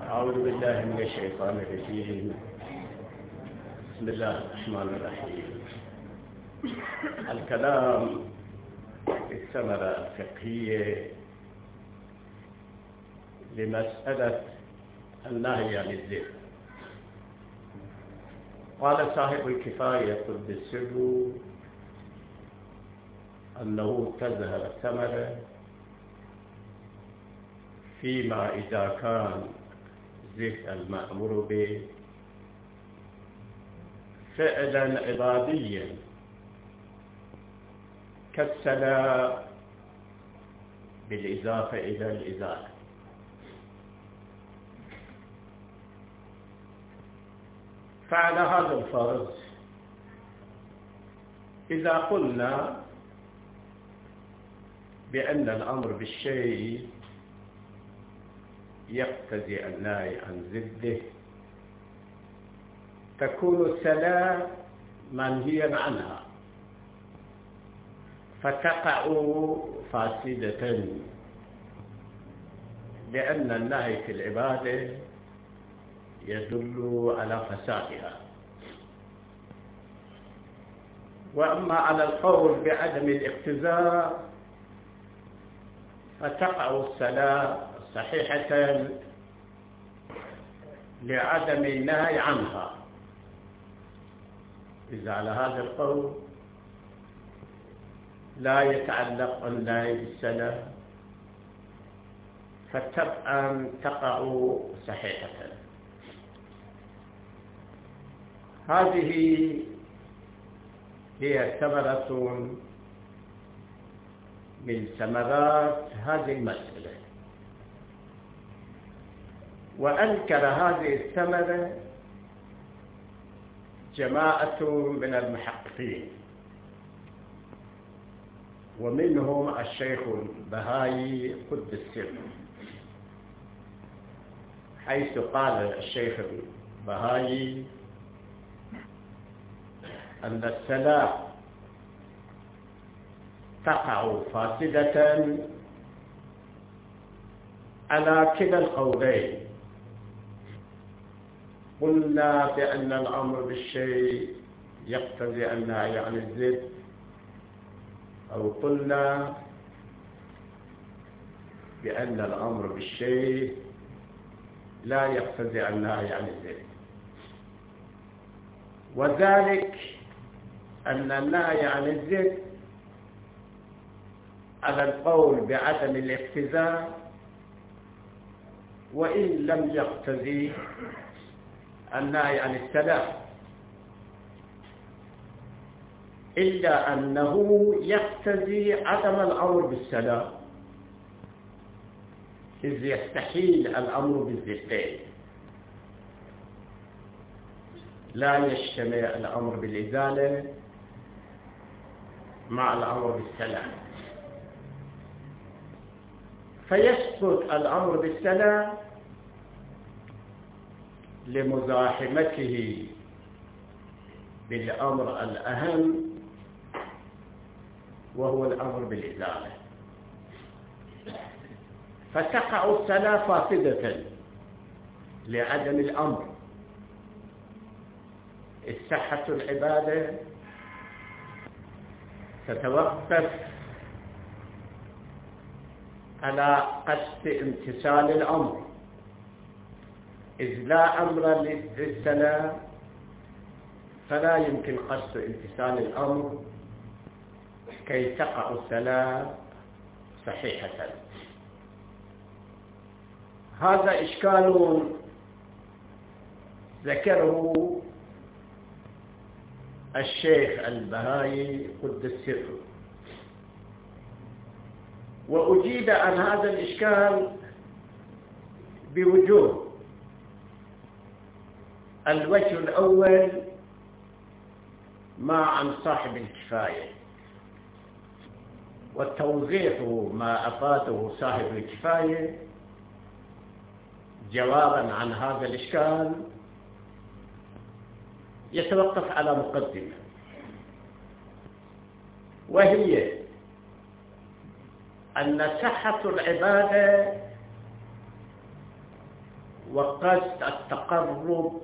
أعوذ بالله من الشيطان الرجيم. بسم الله الرحمن الرحيم. الكلام في الثمرة الفقهية لمسألة النهي عن الذبح. قال صاحب الكفاية قدس سره أنه تظهر الثمرة فيما إذا كان ذبح المأمور به فعلا عباديا كالصلاة بالإضافة إلى الإزالة، فعلى هذا الفرض إذا قلنا بأن الأمر بالشيء يقتضي النهي عن ضده تكون الصلاة منهيا عنها فتقع فاسدة، لأن النهي في العبادة يدل على فسادها. وأما على القول بعدم الاقتضاء فتقع الصلاة صحيحة لعدم النهي عنها. إذا على هذا القول لا يتعلق النهي بالصلاة فتبقى تقع صحيحة. هذه هي ثمرة من ثمرات هذه المسألة. وأنكر هذه الثمرة جماعة من المحققين، ومنهم الشيخ البهائي قدس سره، حيث قال الشيخ البهائي أن الصلاة تقع فاسدة على كلا القولين. قلنا بأن الأمر بالشيء يقتضي النهي عن الذبح، أو قلنا بأن الأمر بالشيء لا يقتضي النهي عن الذبح، وذلك أن النهي عن الذبح على القول بعدم الاقتضاء وإن لم يقتضي النهي عن الصلاة، إلا أنه يقتضي عدم الأمر بالصلاة، إذ يستحيل الأمر بالذبحين، لا يجتمع الأمر بالإزالة مع الأمر بالصلاة، فيسقط الأمر بالصلاة لمزاحمته بالأمر الأهم وهو الأمر بالإزالة، فتقع الصلاة فاسدة لعدم الأمر. صحة العبادة تتوقف على قصد امتثال الأمر، إذ لا أمر للصلاة فلا يمكن قصد امتثال الأمر كي تقع الصلاة صحيحة. هذا إشكال ذكره الشيخ البهائي قدس سره، وأجيب عن هذا الإشكال بوجوه. الوجه الأول ما عن صاحب الكفاية، والتوضيح ما أفاده صاحب الكفاية جوابا عن هذا الإشكال يتوقف على مقدمة، وهي أن صحة العبادة وقصد التقرب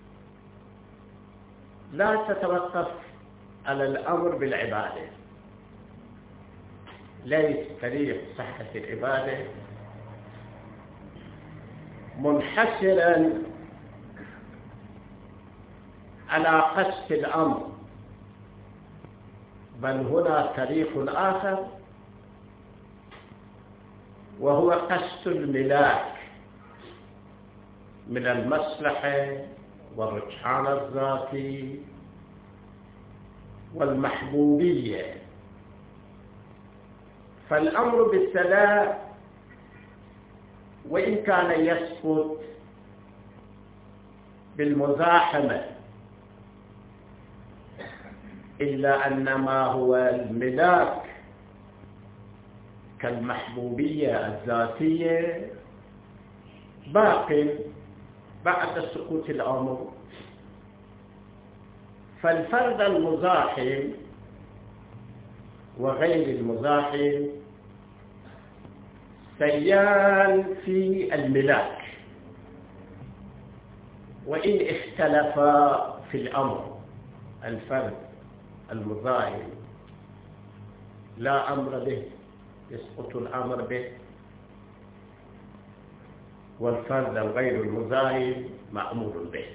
لا تتوقف على الأمر بالعبادة، ليس طريق صحة العبادة منحسرا على قصد الأمر، بل هنا طريق آخر وهو قصد الملاك من المصلحة والرجحان الذاتي والمحبوبية. فالأمر بالسلام وإن كان يسقط بالمزاحمة إلا أن ما هو الملاك كالمحبوبية الذاتية باق بعد سقوط الأمر. فالفرد المزاحم وغير المزاحم سيان في الملاك، وإن اختلفا في الأمر. الفرد المزاحم لا أمر به، يسقط الأمر به، والفرد الغير المزاحم مأمور به.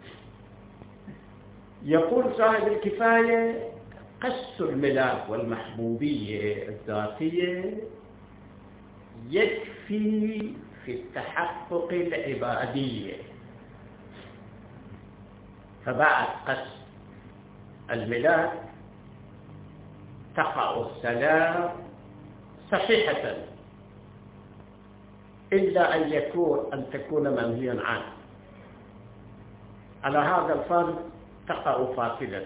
يقول صاحب الكفاية: قص الملاك والمحبوبية الذاتية يكفي في التحقق العبادية. فبعد قص الملاك تقع الصلاة صحيحة، إلا أن تكون منهيا عنه. على هذا الفرض تقع فاسدة.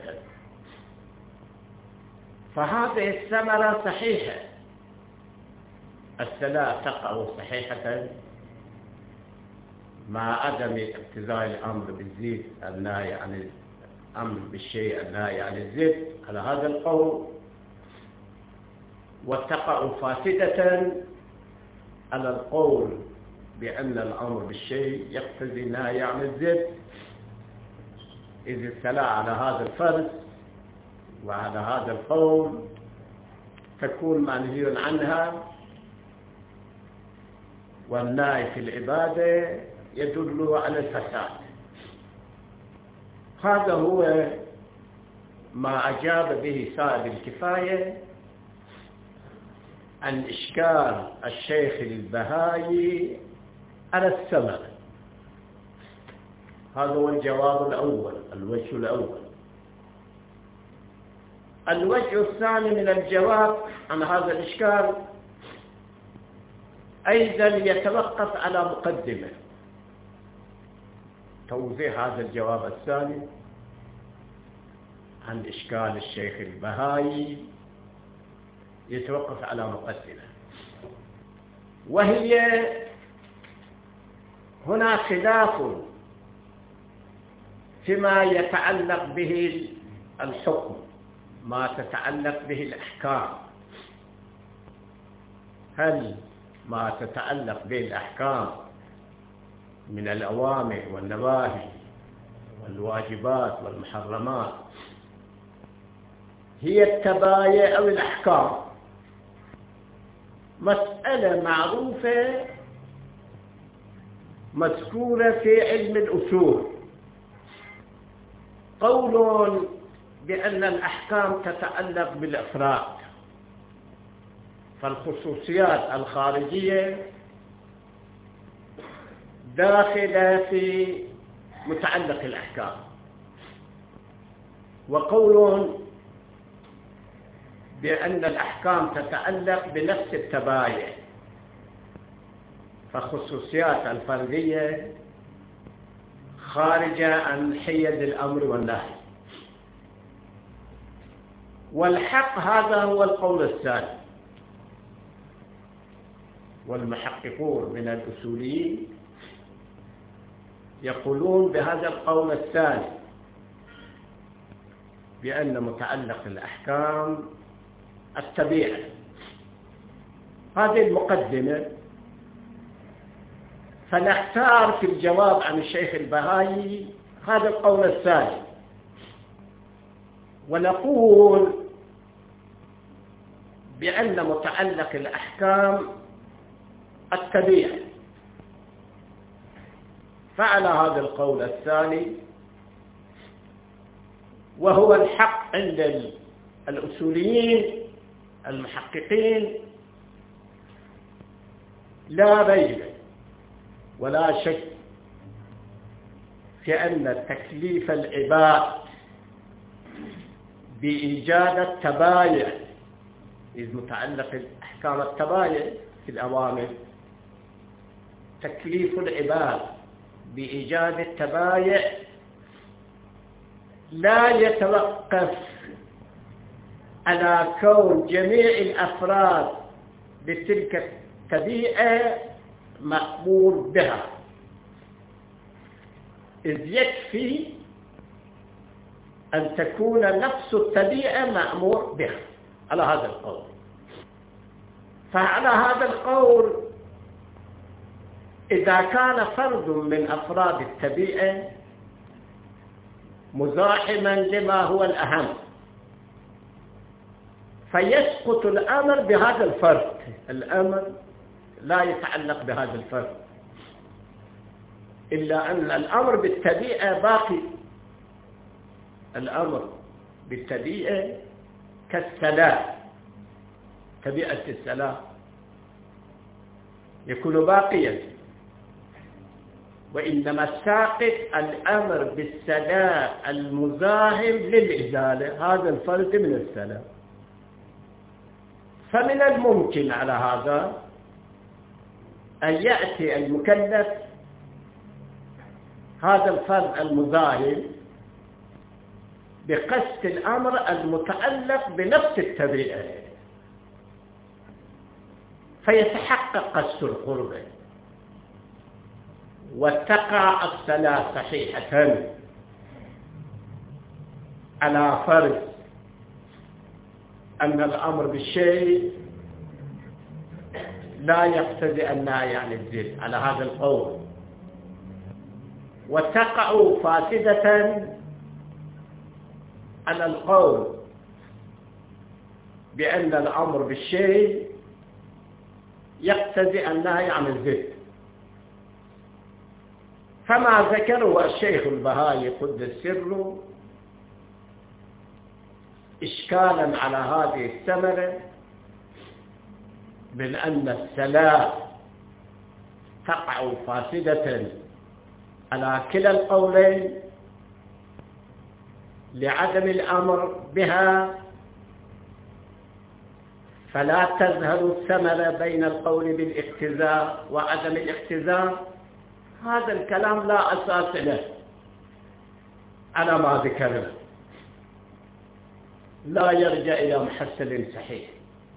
فهذه الثمرة صحيحة، الصلاة تقع صحيحة مع عدم اقتضاء الأمر بالزيد النهي عن الأمر بالشيء النهي عن الزيد على هذا القول، وتقع فاسدة على القول بأن الأمر بالشيء يقتضي النهي عن الزيد، إذ الصلاة على هذا الفرض وعلى هذا القول تكون منهي عنها، والنهي في العبادة يدل على الفساد. هذا هو ما أجاب به صاحب الكفاية عن إشكال الشيخ البهائي على الثمر. هذا هو الجواب الأول، الوجه الأول. الوجه الثاني من الجواب عن هذا الإشكال أيضا يتوقف على مقدمة. توضيح هذا الجواب الثاني عن إشكال الشيخ البهائي يتوقف على مقدمة، وهي هنا خلاف فيما يتعلق به الحكم، ما تتعلق به الأحكام. هل ما تتعلق به الأحكام من الأوامر والنواهي والواجبات والمحرمات هي التبايع أو الأحكام؟ مسألة معروفة مذكورة في علم الأصول. قول بأن الأحكام تتعلق بالأفراد، فالخصوصيات الخارجية داخلة في متعلق الأحكام، وقول بأن الأحكام تتعلق بنفس التبايع، فخصوصيات الفردية خارجة عن حيز الأمر والنهي. والحق هذا هو القول الثاني، والمحققون من الأصوليين يقولون بهذا القول الثاني، بأن متعلق الأحكام الطبيعة. هذه المقدمة فنختار في الجواب عن الشيخ البهائي هذا القول الثاني، ونقول بأن متعلق الأحكام التبعية. فعلى هذا القول الثاني، وهو الحق عند الأصوليين المحققين، لا ريب ولا شك في أن تكليف العباد بإيجاد التباين، إذ متعلق الأحكام التباين في الأوامر، تكليف العباد بإيجاد التباين لا يتوقف على كون جميع الأفراد بتلك التبيئة مأمور بها، إذ يكفي أن تكون نفس التبيئة مأمور بها على هذا القول. فعلى هذا القول إذا كان فرد من أفراد التبيئة مزاحما لما هو الأهم، فيسقط الأمر بهذا الفرد، الأمر لا يتعلق بهذا الفرد، إلا أن الأمر بالتبيئة باقي. الأمر بالتبيئة كالسلام، تبيئة السلام يكون باقيا، وإنما الساقط الأمر بالسلام المزاحم للإزالة، هذا الفرد من السلام. فمن الممكن على هذا أن يأتي المكلف هذا الفرد المزاحم بقصد الأمر المتعلق بنفس التبيئة، فيتحقق قصد القربة وتقع الصلاة صحيحة على فرض أن الأمر بالشيء لا يقتضي النهي عن الزنا على هذا القول، وتقع فاسدة على القول بأن الأمر بالشيء يقتضي النهي عن الزنا. فما ذكره الشيخ البهائي قدس سره إشكالا على هذه الثمرة من أن الصلاة تقع فاسدة على كلا القولين لعدم الأمر بها، فلا تظهر الثمرة بين القول بالاقتزاء وعدم الاقتزاء. هذا الكلام لا أساس له على ما ذكرنا، لا يرجع إلى محصل صحيح.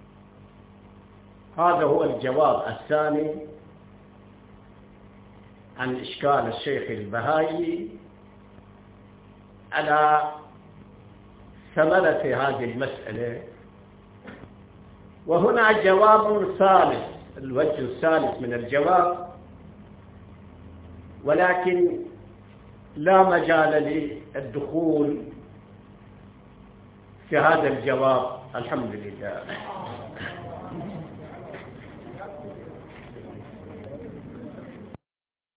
هذا هو الجواب الثاني عن إشكال الشيخ البهائي على ثمرة هذه المسألة. وهنا جواب ثالث، الوجه الثالث من الجواب، ولكن لا مجال للدخول في هذا الجواب الحمد لله.